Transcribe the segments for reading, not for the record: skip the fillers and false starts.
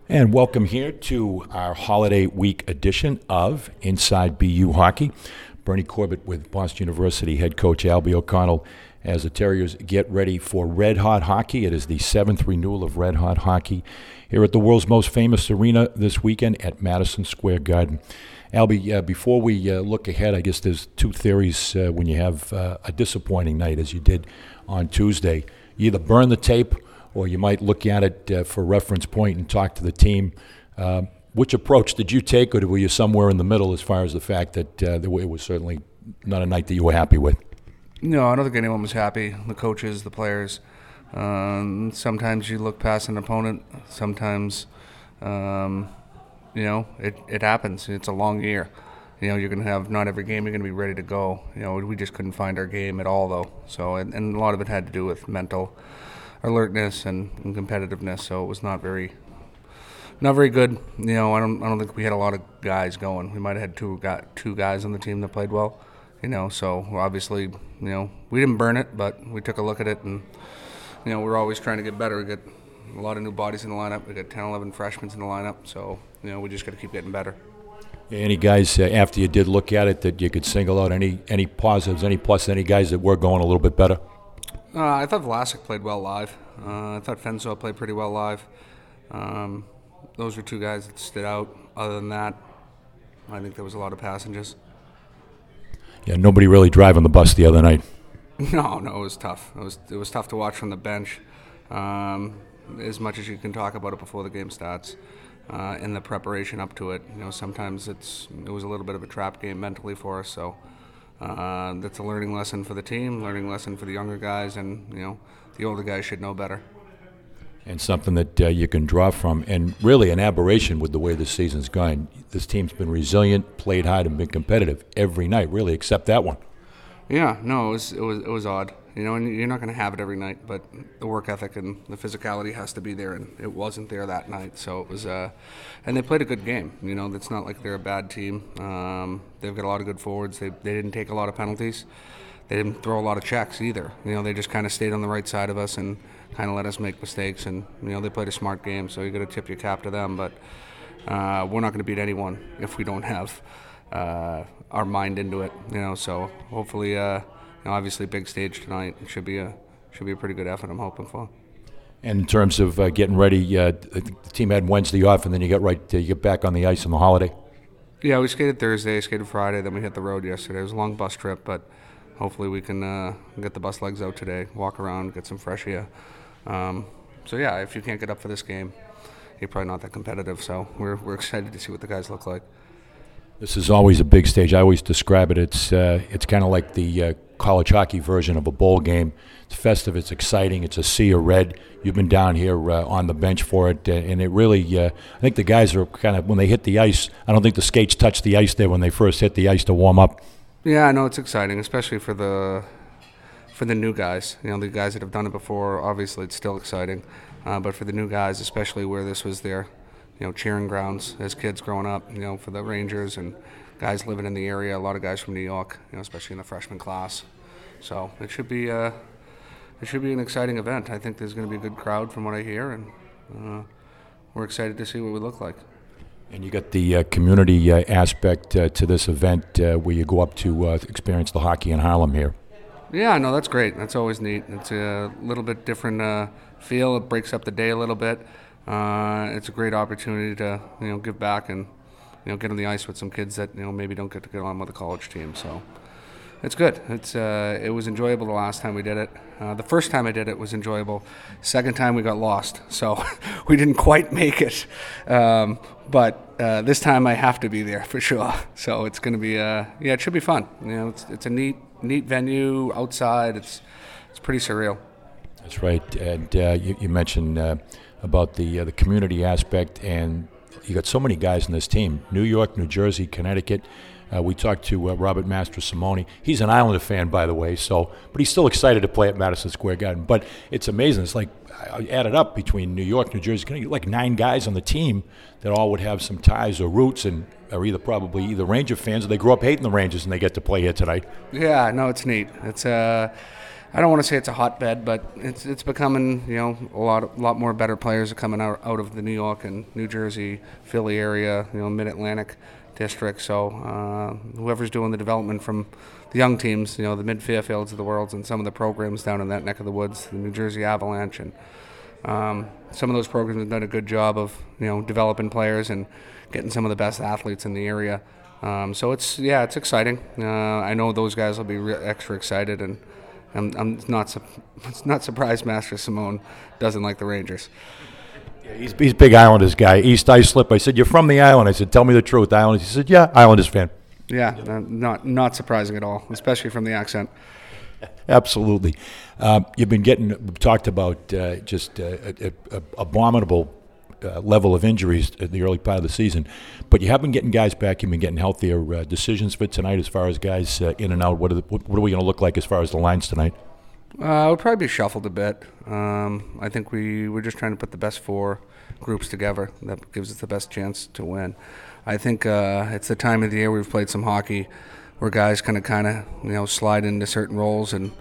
And welcome here to our holiday week edition of Inside BU Hockey. Bernie Corbett with Boston University head coach Albie O'Connell as the Terriers get ready for Red Hot Hockey. It is the 7th renewal of Red Hot Hockey here at the world's most famous arena this weekend at Madison Square Garden. Albie, before we look ahead, I guess there's two theories when you have a disappointing night, as you did on Tuesday. You either burn the tape or you might look at it for reference point and talk to the team. Which approach did you take, or were you somewhere in the middle as far as the fact that it was certainly not a night that you were happy with? No, I don't think anyone was happy. The coaches, the players. Sometimes you look past an opponent. Sometimes, it happens. It's a long year. You're going to have not every game you're going to be ready to go. We just couldn't find our game at all, though. So, and a lot of it had to do with mental alertness and competitiveness. So it was not very good. I don't think we had a lot of guys going. We might have had two guys on the team that played well. So obviously, we didn't burn it, but we took a look at it, and we're always trying to get better. We got a lot of new bodies in the lineup. We got 10, 11 freshmen in the lineup. So we just got to keep getting better. Any guys after you did look at it that you could single out? Any positives, any plus, any guys that were going a little bit better? I thought Vlasic played well live. I thought Fenso played pretty well live. Those were two guys that stood out. Other than that, I think there was a lot of passengers. Yeah, nobody really driving the bus the other night. No, it was tough. It was tough to watch from the bench. As much as you can talk about it before the game starts, in the preparation up to it. Sometimes it was a little bit of a trap game mentally for us. So that's a learning lesson for the team, learning lesson for the younger guys, and the older guys should know better. And something that you can draw from, and really an aberration with the way this season's gone. This team's been resilient, played hard, and been competitive every night, really, except that one. Yeah, no, it was odd. And you're not going to have it every night, but the work ethic and the physicality has to be there, and it wasn't there that night. So it was, and they played a good game. It's not like they're a bad team. They've got a lot of good forwards. They didn't take a lot of penalties. They didn't throw a lot of checks either. They just kind of stayed on the right side of us and kind of let us make mistakes. And they played a smart game, so you got to tip your cap to them. But we're not going to beat anyone if we don't have our mind into it. So hopefully. Obviously, big stage tonight. It should be a pretty good effort. I'm hoping for. And in terms of getting ready, the team had Wednesday off, and then you get back on the ice on the holiday. Yeah, we skated Thursday, skated Friday, then we hit the road yesterday. It was a long bus trip, but hopefully we can get the bus legs out today, walk around, get some fresh air. So yeah, if you can't get up for this game, you're probably not that competitive. So we're excited to see what the guys look like. This is always a big stage. I always describe it. It's kind of like the college hockey version of a bowl game. It's festive. It's exciting. It's a sea of red. You've been down here on the bench for it, and it really. I think the guys are kind of when they hit the ice. I don't think the skates touch the ice there when they first hit the ice to warm up. Yeah, I know it's exciting, especially for the new guys. The guys that have done it before. Obviously, it's still exciting, but for the new guys, especially where this was their cheering grounds as kids growing up, for the Rangers and guys living in the area, a lot of guys from New York, especially in the freshman class. So it should be an exciting event. I think there's going to be a good crowd from what I hear, and we're excited to see what we look like. And you got the community aspect to this event where you go up to experience the hockey in Harlem here. Yeah, no, that's great. That's always neat. It's a little bit different feel. It breaks up the day a little bit. It's a great opportunity to give back and get on the ice with some kids that maybe don't get to get on with the college team. So it's good. It was enjoyable the last time we did it. The first time I did it was enjoyable. Second time we got lost, so we didn't quite make it. But this time I have to be there for sure. So it's going to be it should be fun. It's a neat venue outside. It's pretty surreal. That's right. And you mentioned about the community aspect, and you got so many guys in this team. New York, New Jersey, Connecticut. We talked to Robert Mastrosimone. He's an Islander fan, by the way, but he's still excited to play at Madison Square Garden. But it's amazing. It's like, I added up between New York, New Jersey, Connecticut, like 9 guys on the team that all would have some ties or roots and are either Ranger fans or they grew up hating the Rangers and they get to play here tonight. Yeah, no, it's neat. It's I don't want to say it's a hotbed, but it's becoming, a lot more better players are coming out of the New York and New Jersey, Philly area, Mid-Atlantic district. So whoever's doing the development from the young teams, the Mid-Fairfields of the world, and some of the programs down in that neck of the woods, the New Jersey Avalanche, and some of those programs have done a good job of developing players and getting some of the best athletes in the area. So it's exciting. I know those guys will be extra excited, and I'm not surprised Master Simone doesn't like the Rangers. Yeah, he's big Islanders guy. East Islip. I said, "You're from the island." I said, "Tell me the truth, Islanders." He said, "Yeah, Islanders fan." Yeah, not surprising at all, especially from the accent. Absolutely. You've been getting talked about just abominable level of injuries at the early part of the season, but you have been getting guys back. You've been getting healthier. Decisions for tonight as far as guys in and out. What are we going to look like as far as the lines tonight? We'll probably be shuffled a bit. I think we're just trying to put the best four groups together. That gives us the best chance to win. I think it's the time of the year we've played some hockey where guys kind of slide into certain roles and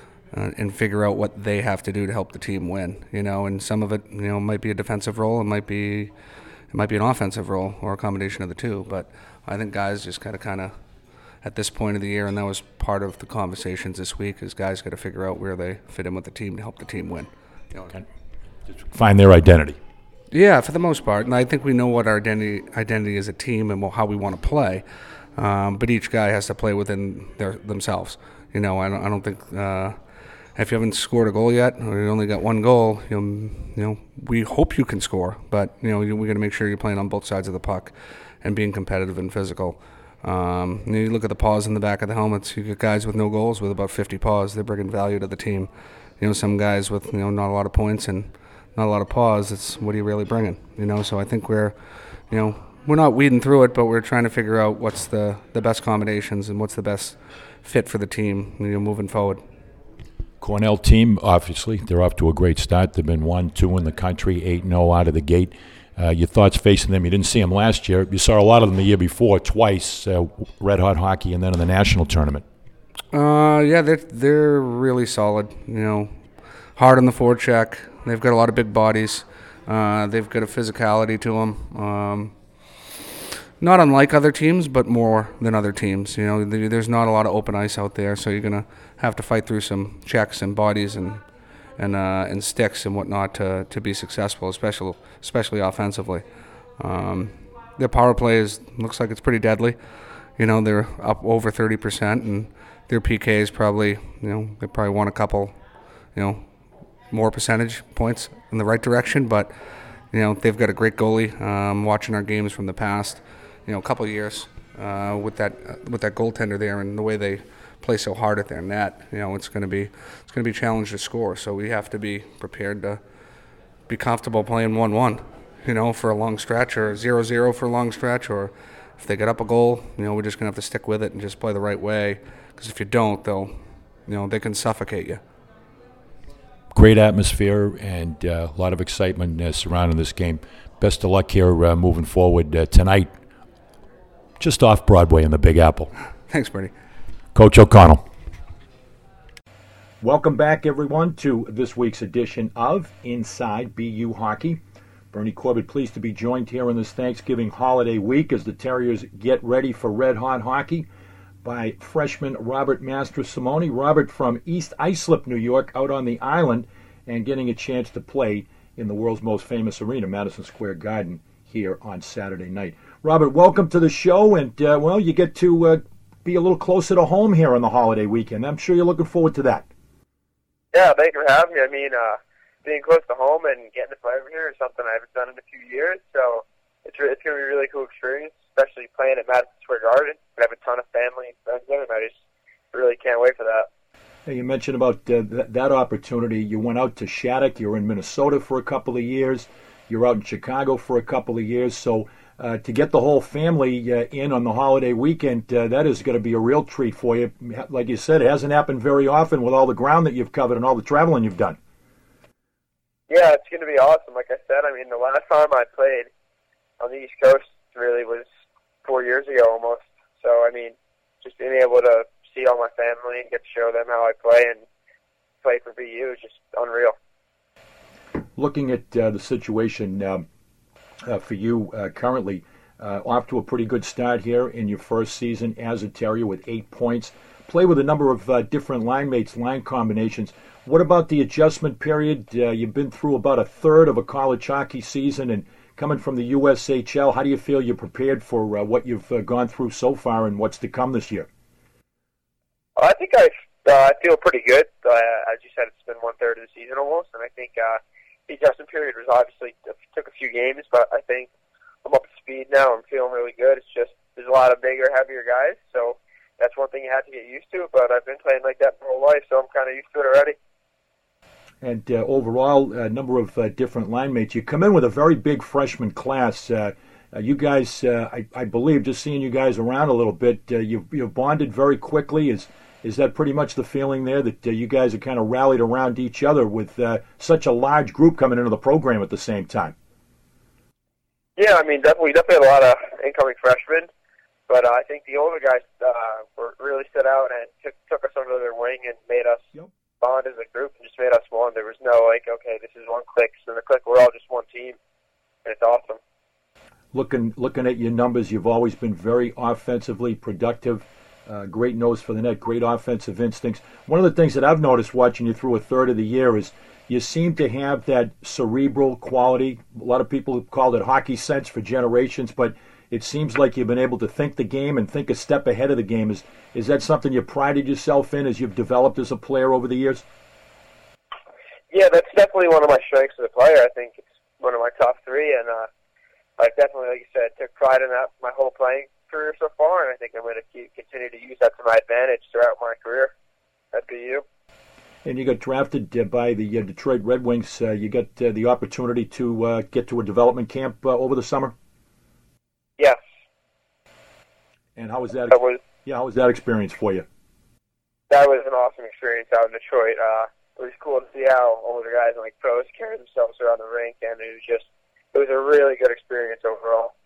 figure out what they have to do to help the team win. And some of it might be a defensive role, it might be an offensive role, or a combination of the two. But I think guys just kind of at this point of the year, and that was part of the conversations this week, is guys got to figure out where they fit in with the team to help the team win. Just find their identity. Yeah, for the most part, and I think we know what our identity as a team and how we want to play. But each guy has to play within themselves. I don't think if you haven't scored a goal yet, or you only got one goal, we hope you can score. But we got to make sure you're playing on both sides of the puck and being competitive and physical. You look at the paws in the back of the helmets. You get guys with no goals with about 50 paws. They're bringing value to the team. Some guys with not a lot of points and not a lot of paws. It's what are you really bringing? So I think we're not weeding through it, but we're trying to figure out what's the best combinations and what's the best fit for the team moving forward. Cornell team, obviously, they're off to a great start. They've been 1-2 in the country, 8-0 out of the gate. Your thoughts facing them? You didn't see them last year. You saw a lot of them the year before, twice, Red Hot Hockey, and then in the national tournament. Yeah, they're really solid. Hard on the forecheck. They've got a lot of big bodies. They've got a physicality to them. Not unlike other teams, but more than other teams. There's not a lot of open ice out there, so you're gonna have to fight through some checks and bodies and sticks and whatnot to be successful, especially offensively. Their power play looks like it's pretty deadly. They're up over 30%, and their PK is probably, they probably want a couple, more percentage points in the right direction. But they've got a great goalie. Watching our games from the past, a couple of years with that goaltender there, and the way they play so hard at their net, it's going to be a challenge to score. So we have to be prepared to be comfortable playing 1-1, for a long stretch, or 0-0 for a long stretch, or if they get up a goal, we're just going to have to stick with it and just play the right way. Because if you don't, they can suffocate you. Great atmosphere and a lot of excitement surrounding this game. Best of luck here moving forward tonight, just off Broadway in the Big Apple. Thanks, Bernie. Coach O'Connell. Welcome back, everyone, to this week's edition of Inside BU Hockey. Bernie Corbett pleased to be joined here on this Thanksgiving holiday week as the Terriers get ready for Red Hot Hockey by freshman Robert Mastrosimone. Robert from East Islip, New York, out on the island, and getting a chance to play in the world's most famous arena, Madison Square Garden, here on Saturday night. Robert, welcome to the show, and, you get to be a little closer to home here on the holiday weekend. I'm sure you're looking forward to that. Yeah, thank you for having me. I mean, being close to home and getting to play over here is something I haven't done in a few years, so it's going to be a really cool experience, especially playing at Madison Square Garden. I have a ton of family and friends there, and I just really can't wait for that. Hey, you mentioned about that opportunity. You went out to Shattuck. You were in Minnesota for a couple of years. You were out in Chicago for a couple of years. So to get the whole family in on the holiday weekend, that is going to be a real treat for you. Like you said, it hasn't happened very often with all the ground that you've covered and all the traveling you've done. Yeah, it's going to be awesome. Like I said, I mean, the last time I played on the East Coast really was 4 years ago almost. So, I mean, just being able to see all my family and get to show them how I play and play for BU is just unreal. Looking at the situation for you currently, off to a pretty good start here in your first season as a Terrier with 8 points. Play with a number of different line mates, line combinations. What about the adjustment period? You've been through about a third of a college hockey season, and coming from the USHL, how do you feel you're prepared for what you've gone through so far and what's to come this year? I think I feel pretty good. As you said, it's been 1/3 of the season almost, and I think the adjustment period was obviously took a few games, but I think I'm up to speed now. I'm feeling really good. It's just there's a lot of bigger, heavier guys, so that's one thing you have to get used to. But I've been playing like that my whole life, so I'm kind of used to it already. And overall, a number of different line mates. You come in with a very big freshman class. You guys, I believe, just seeing you guys around a little bit, you've bonded very quickly. Is that pretty much the feeling there, that you guys are kind of rallied around each other with such a large group coming into the program at the same time? Yeah, I mean, we definitely had a lot of incoming freshmen, but I think the older guys really stood out and took us under their wing and made us bond as a group and just made us one. There was no, okay, this is one clique, so the clique, we're all just one team, and it's awesome. Looking at your numbers, you've always been very offensively productive. Great nose for the net, great offensive instincts. One of the things that I've noticed watching you through a third of the year is you seem to have that cerebral quality. A lot of people have called it hockey sense for generations, but it seems like you've been able to think the game and think a step ahead of the game. Is that something you prided yourself in as you've developed as a player over the years? Yeah, that's definitely one of my strengths as a player. I think it's one of my top three, and I definitely, like you said, took pride in that my whole playing career so far, and I think I'm going to continue to use that to my advantage throughout my career at BU. And you got drafted by the Detroit Red Wings. You got the opportunity to get to a development camp over the summer? Yes. And how was that? How was that experience for you? That was an awesome experience out in Detroit. It was cool to see how older guys and like pros carry themselves around the rink, and it was a really good experience overall.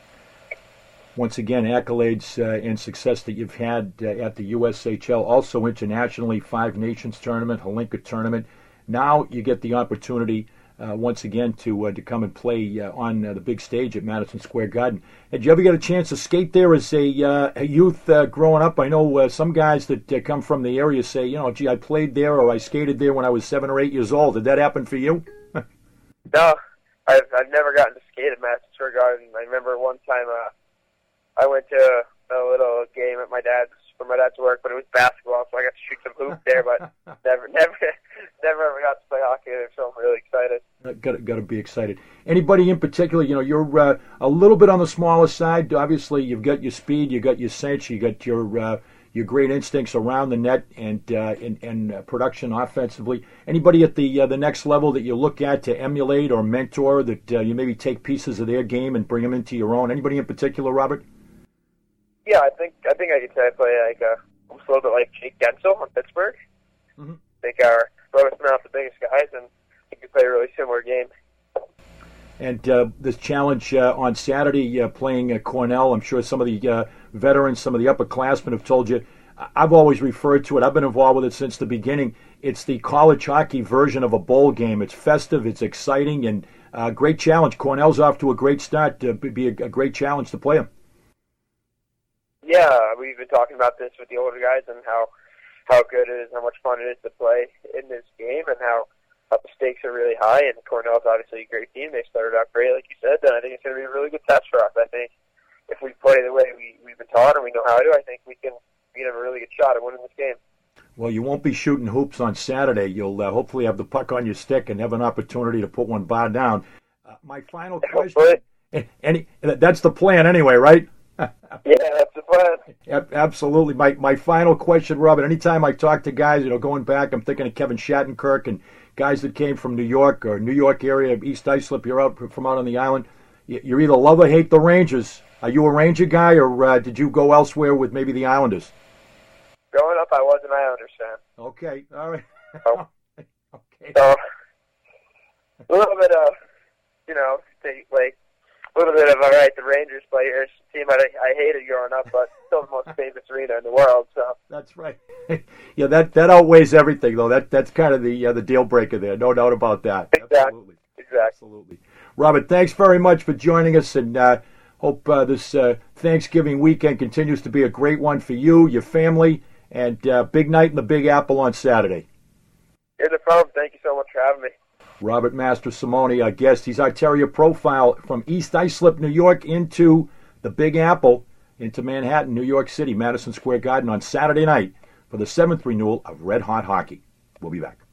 Once again, accolades and success that you've had at the USHL, also internationally, Five Nations tournament, Holinka tournament. Now you get the opportunity once again to come and play on the big stage at Madison Square Garden. Did you ever get a chance to skate there as a youth growing up? I know some guys that come from the area say, gee, I played there or I skated there when I was 7 or 8 years old. Did that happen for you? No, I've never gotten to skate at Madison Square Garden. I remember one time I went to a little game at my dad's work, but it was basketball, so I got to shoot some hoops there, but never ever got to play hockey there, so I'm really excited. Got to be excited. Anybody in particular? You're a little bit on the smaller side. Obviously, you've got your speed, you got your sense, you got your great instincts around the net and production offensively. Anybody at the next level that you look at to emulate or mentor, that you maybe take pieces of their game and bring them into your own? Anybody in particular, Robert? Yeah, I think I could say I play almost a little bit like Jake Gensel on Pittsburgh. Mm-hmm. I think our brothers are not the biggest guys, and I think we play a really similar game. And this challenge on Saturday, playing Cornell, I'm sure some of the veterans, some of the upperclassmen have told you. I've always referred to it. I've been involved with it since the beginning. It's the college hockey version of a bowl game. It's festive, it's exciting, and great challenge. Cornell's off to a great start. It'd be a great challenge to play them. Yeah, we've been talking about this with the older guys and how good it is, how much fun it is to play in this game, and how the stakes are really high. And Cornell's obviously a great team. They started out great, like you said, and I think it's going to be a really good test for us. I think if we play the way we've been taught and we know how to, I think we can have a really good shot at winning this game. Well, you won't be shooting hoops on Saturday. You'll hopefully have the puck on your stick and have an opportunity to put one bar down. My final question. That's the plan anyway, right? Yeah, that's the plan. Absolutely. My final question, Robert, anytime I talk to guys, going back, I'm thinking of Kevin Shattenkirk and guys that came from New York or New York area, East Islip, you're out on the island. You either love or hate the Rangers. Are you a Ranger guy, or did you go elsewhere with maybe the Islanders? Growing up, I was an Islanders fan. Okay, all right. Okay. So, a little bit of, little bit of, all right, the Rangers play here. It's a team I hated growing up, but still the most famous arena in the world. So That's right. Yeah, that outweighs everything, though. That's kind of the deal breaker there. No doubt about that. Exactly. Absolutely. Robert, thanks very much for joining us, and hope this Thanksgiving weekend continues to be a great one for you, your family, and big night in the Big Apple on Saturday. Yeah, no problem. Thank you so much for having me. Robert Mastrosimone, our guest. He's our Terrier profile from East Islip, New York, into the Big Apple, into Manhattan, New York City, Madison Square Garden on Saturday night for the 7th renewal of Red Hot Hockey. We'll be back.